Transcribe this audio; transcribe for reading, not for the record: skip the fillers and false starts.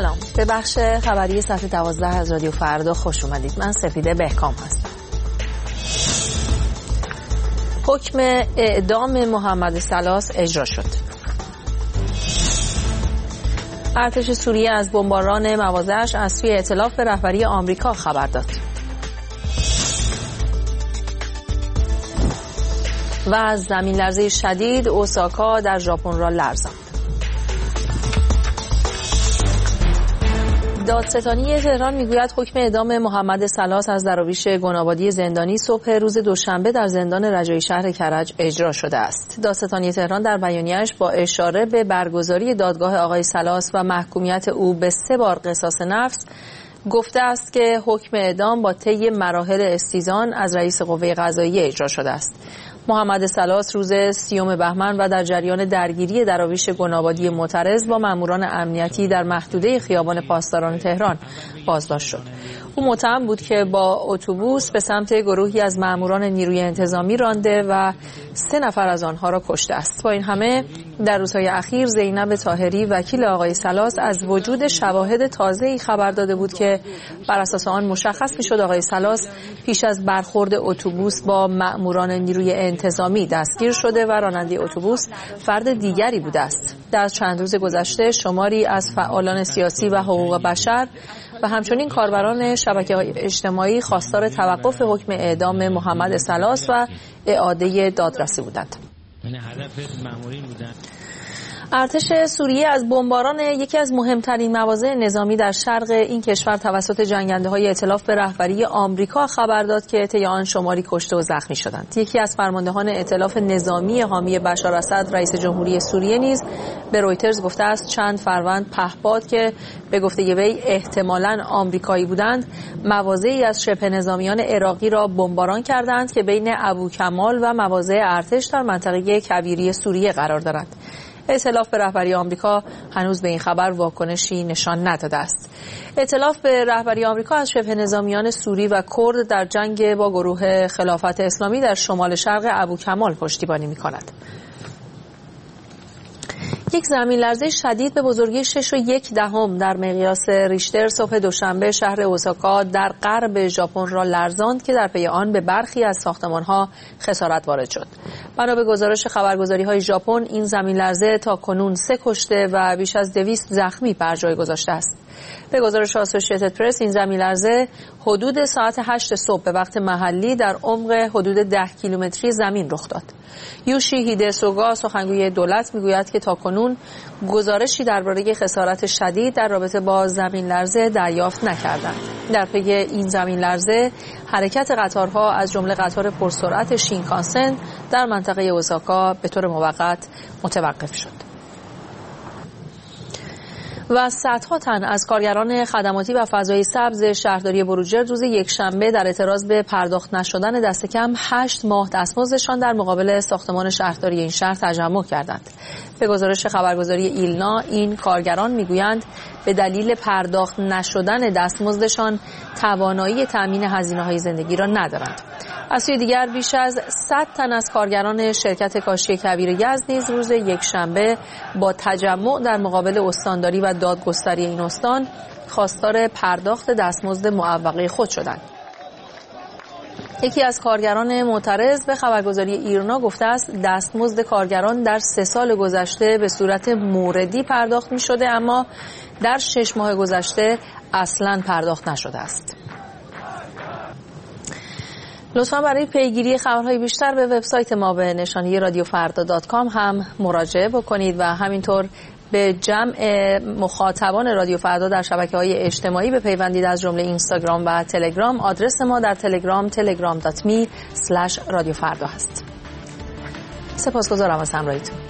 سلام، به بخش خبری صفحه 12 از رادیو فردا خوش اومدید. من سپیده بهکام هستم. حکم اعدام محمد سلاس اجرا شد. ارتش سوریه از بمباران مواضعش از سوی ائتلاف به رهبری آمریکا خبر داد. و از زمین لرزه شدید اوساکا در ژاپن را لرزاند. دادستانی تهران میگوید حکم اعدام محمد سلاس از دراویش گنابادی زندانی صبح روز دوشنبه در زندان رجایی شهر کرج اجرا شده است. دادستانی تهران در بیانیه‌اش با اشاره به برگزاری دادگاه آقای سلاس و محکومیت او به 3 بار قصاص نفس گفته است که حکم اعدام با طی مراحل استیزان از رئیس قوه قضاییه اجرا شده است. محمد سلاس روز 30 بهمن و در جریان درگیری دراویش گنابادی معترض با ماموران امنیتی در محدوده خیابان پاسداران تهران بازداشت شد. او متهم بود که با اتوبوس به سمت گروهی از ماموران نیروی انتظامی رانده و 3 نفر از آنها را کشته است. با این همه در روزهای اخیر زینب طاهری وکیل آقای سلاس از وجود شواهد تازه‌ای خبر داده بود که بر اساس آن مشخص می‌شد آقای سلاس پیش از برخورد اتوبوس با ماموران نیروی انتظامی دستگیر شده و راننده اتوبوس فرد دیگری بوده است. در چند روز گذشته شماری از فعالان سیاسی و حقوق بشر و همچنین کاربران شبکه‌های اجتماعی خواستار توقف حکم اعدام محمد سلاس و اعاده دادرسی بودند. ارتش سوریه از بمباران یکی از مهمترین مواضع نظامی در شرق این کشور توسط جنگنده‌های ائتلاف به رهبری آمریکا خبر داد که طی آن شماری کشته و زخمی شدند. یکی از فرماندهان ائتلاف نظامی حامی بشار اسد رئیس جمهوری سوریه نیز به رویترز گفته است چند فروند پهپاد که به گفته وی احتمالاً آمریکایی بودند مواضعی از شبه نظامیان عراقی را بمباران کردند که بین ابوکمال و مواضع ارتش در منطقه کویری سوریه قرار دارد. ائتلاف به رهبری آمریکا هنوز به این خبر واکنشی نشان نداده است. ائتلاف به رهبری آمریکا از شبه نظامیان سوری و کرد در جنگ با گروه خلافت اسلامی در شمال شرق ابوکمال پشتیبانی می‌کند. یک زمین لرزه شدید به بزرگی 6.1 در مقیاس ریشتر صبح دوشنبه شهر اوساکا در غرب ژاپن را لرزاند که در پی آن به برخی از ساختمان‌ها خسارت وارد شد. بنا به گزارش خبرگزاری‌های ژاپن این زمین لرزه تاکنون 3 کشته و بیش از 200 زخمی بر جای گذاشته است. به گزارش اسوسییتد پرس این زمین لرزه حدود ساعت 8 صبح به وقت محلی در عمق حدود 10 کیلومتری زمین رخ داد. یوشیهیده سوگا سخنگوی دولت میگوید که تاکنون گزارشی درباره خسارت شدید در رابطه با زمین لرزه دریافت نکردند. در پی این زمین لرزه حرکت قطارها از جمله قطار پرسرعت شینکانسن در منطقه اوساکا به طور موقت متوقف شد. و صدها تن از کارگران خدماتی و فضای سبز شهرداری بروجرد روز یکشنبه در اعتراض به پرداخت نشدن دست کم 8 ماه دستمزدشان در مقابل ساختمان شهرداری این شهر تجمع کردند. به گزارش خبرگزاری ایلنا این کارگران میگویند به دلیل پرداخت نشدن دستمزدشان توانایی تامین هزینه‌های زندگی را ندارند. از سوی دیگر بیش از 100 تن از کارگران شرکت کاشی کویر یزد نیز روز یکشنبه با تجمع در مقابل استانداری و دادگستری این استان خواستار پرداخت دستمزد معوقه خود شدند. یکی از کارگران معترض به خبرگزاری ایرنا گفته است دستمزد کارگران در 3 سال گذشته به صورت موردی پرداخت می شده اما در 6 ماه گذشته اصلاً پرداخت نشده است. لطفاً برای پیگیری خبرهای بیشتر به وبسایت ما به نشانی رادیوفردا.com هم مراجعه بکنید و همینطور به جمع مخاطبان رادیو فردا در شبکه‌های اجتماعی بپیوندید از جمله اینستاگرام و تلگرام. آدرس ما در تلگرام telegram.me/رادیوفردا هست. سپاسگزارم از همراهیتون.